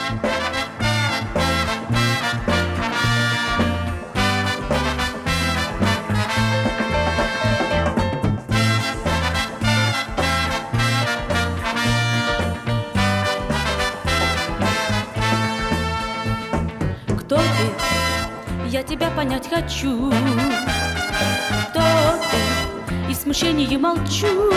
Кто ты? Я тебя понять хочу. Кто ты? И в смущении молчу.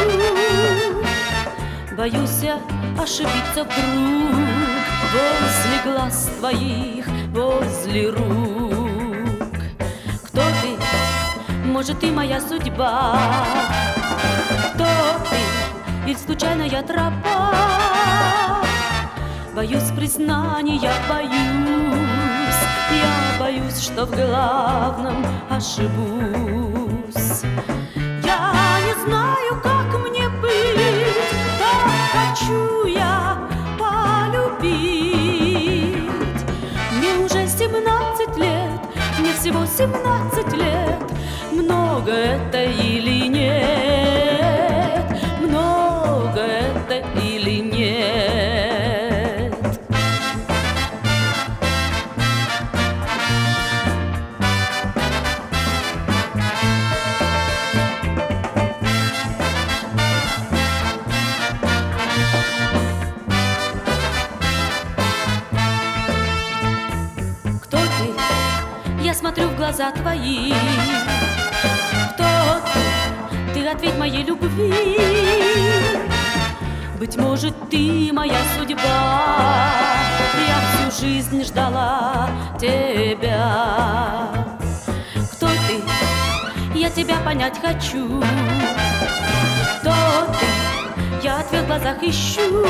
Боюсь я ошибиться вдруг возле глаз твоих, возле рук. Кто ты? Может, ты моя судьба? Кто ты? Или случайная тропа? Боюсь признания, боюсь. Я боюсь, что в главном ошибусь. Я не знаю, как мне быть, как хочу я полюбить. Мне уже 17 лет, мне всего 17 лет. Много это или нет? Много это или нет? Я смотрю в глаза твои. Кто ты? Ты ответь моей любви. Быть может, ты моя судьба. Я всю жизнь ждала тебя. Кто ты? Я тебя понять хочу. Кто ты? Я ответ в глазах ищу.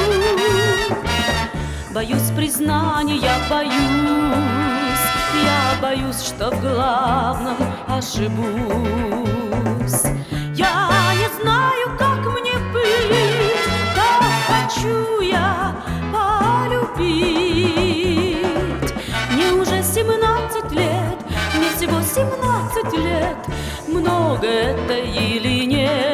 Боюсь признания, боюсь. Я боюсь, что в главном ошибусь. Я не знаю, как мне быть, как хочу я полюбить. Мне уже 17 лет, мне всего 17 лет. Много это или нет?